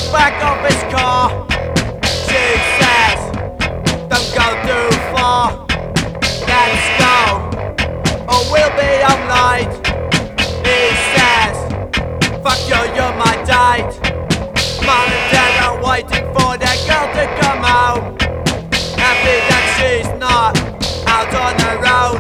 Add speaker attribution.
Speaker 1: back of his car. She says, don't go too far. Let's go, or we'll be up late. He says, fuck you, you're my date. Mom and dad are waiting for their girl to come home. Happy that she's not out on her own.